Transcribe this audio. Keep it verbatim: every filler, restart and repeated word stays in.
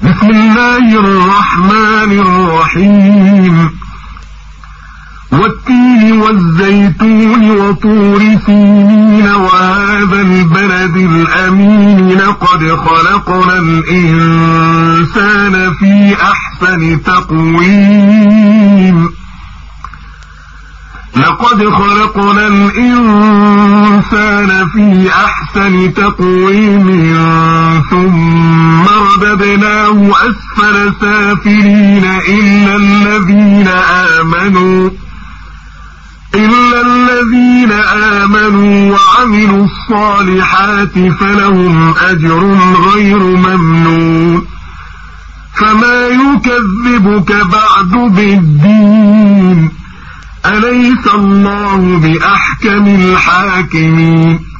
بسم الله الرحمن الرحيم والتين والزيتون وطور سينين وهذا البلد الأمين لقد خلقنا الإنسان في أحسن تقويم لقد خلقنا الإنسان في أحسن تقويم ثم رددناه أسفل سافلين إلا الذين آمنوا إلا الذين آمنوا وعملوا الصالحات فلهم أجر غير ممنون فما يكذبك بعد بالدين أليس الله بأحكم الحاكمين